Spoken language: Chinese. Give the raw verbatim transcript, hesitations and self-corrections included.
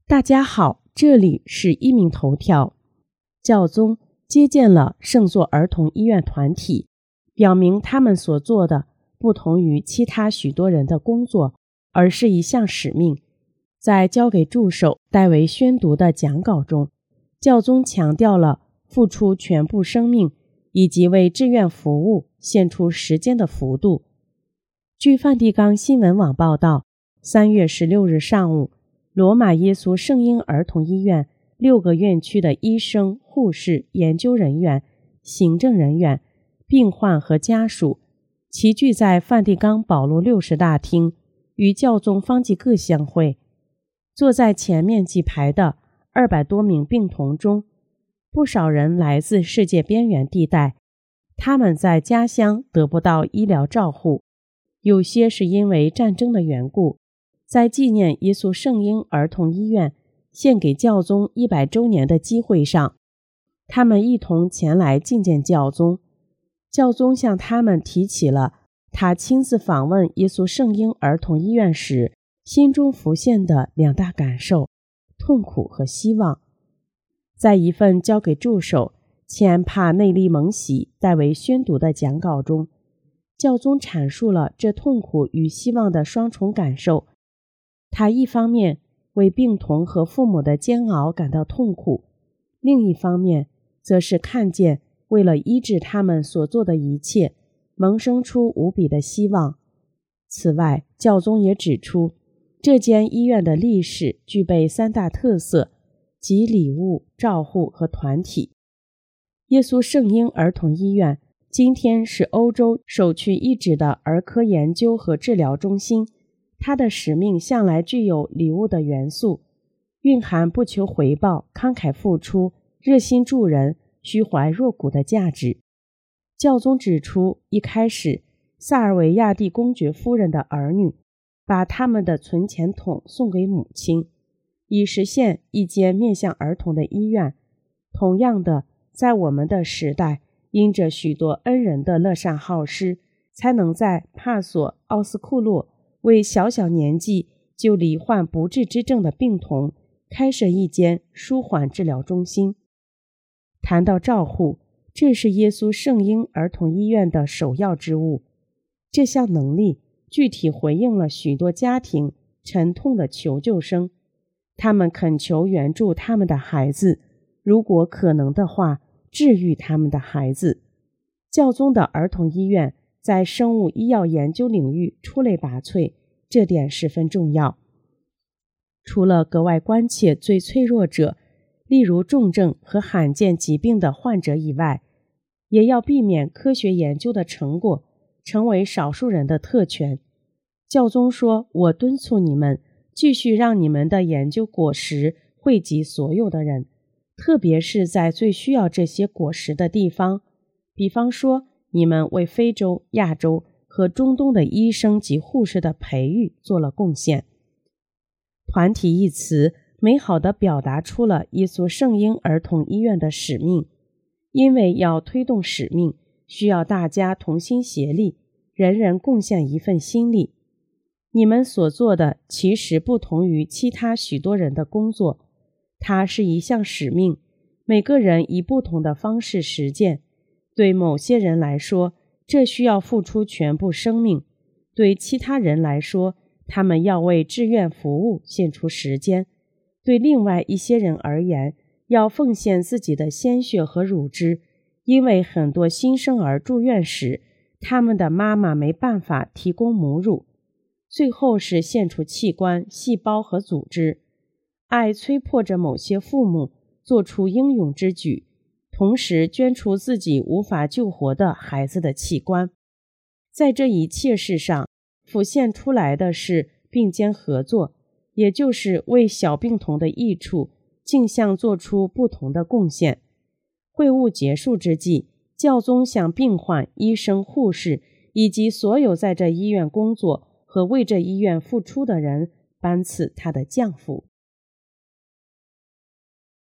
大家好，这里是一鸣头条。教宗接见了圣座儿童医院团体，表明他们所做的不同于其他许多人的工作，而是一项使命。在交给助手代为宣读的讲稿中，教宗强调了付出全部生命以及为志愿服务献出时间的幅度。据梵蒂冈新闻网报道，三月十六日上午，罗马耶稣圣婴儿童医院六个院区的医生、护士、研究人员、行政人员、病患和家属齐聚在梵蒂冈保禄六世大厅，与教宗方济各相会。坐在前面几排的二百多名病童中，不少人来自世界边缘地带，他们在家乡得不到医疗照护，有些是因为战争的缘故。在纪念耶稣圣婴儿童医院献给教宗一百周年的机会上，他们一同前来觐见教宗。教宗向他们提起了他亲自访问耶稣圣婴儿童医院时心中浮现的两大感受：痛苦和希望。在一份交给助手前帕内利蒙喜代为宣读的讲稿中，教宗阐述了这痛苦与希望的双重感受。他一方面为病童和父母的煎熬感到痛苦，另一方面则是看见为了医治他们所做的一切萌生出无比的希望。此外，教宗也指出，这间医院的历史具备三大特色，即礼物、照护和团体。耶稣圣婴儿童医院今天是欧洲首屈一指的儿科研究和治疗中心，它的使命向来具有礼物的元素，蕴含不求回报、慷慨付出、热心助人、虚怀若谷的价值。教宗指出，一开始萨尔维亚蒂公爵夫人的儿女把他们的存钱筒送给母亲，以实现一间面向儿童的医院。同样的，在我们的时代，因着许多恩人的乐善好施，才能在帕索奥斯库洛为小小年纪就罹患不治之症的病童开设一间舒缓治疗中心。谈到照护，这是耶稣圣婴儿童医院的首要之务。这项能力具体回应了许多家庭沉痛的求救声，他们恳求援助他们的孩子，如果可能的话，治愈他们的孩子。教宗的儿童医院在生物医药研究领域出类拔萃，这点十分重要。除了格外关切最脆弱者，例如重症和罕见疾病的患者以外，也要避免科学研究的成果成为少数人的特权。教宗说，我敦促你们继续让你们的研究果实惠及所有的人，特别是在最需要这些果实的地方。比方说，你们为非洲、亚洲和中东的医生及护士的培育做了贡献。团体一词美好地表达出了耶稣圣婴儿童医院的使命，因为要推动使命，需要大家同心协力，人人贡献一份心力。你们所做的其实不同于其他许多人的工作，它是一项使命，每个人以不同的方式实践。对某些人来说，这需要付出全部生命；对其他人来说，他们要为志愿服务献出时间；对另外一些人而言，要奉献自己的鲜血和乳汁，因为很多新生儿住院时，他们的妈妈没办法提供母乳。最后是献出器官、细胞和组织。爱催迫着某些父母做出英勇之举，同时捐出自己无法救活的孩子的器官。在这一切事上，浮现出来的是并肩合作，也就是为小病童的益处竞相做出不同的贡献。会晤结束之际，教宗向病患、医生、护士以及所有在这医院工作和为这医院付出的人颁赐他的降服。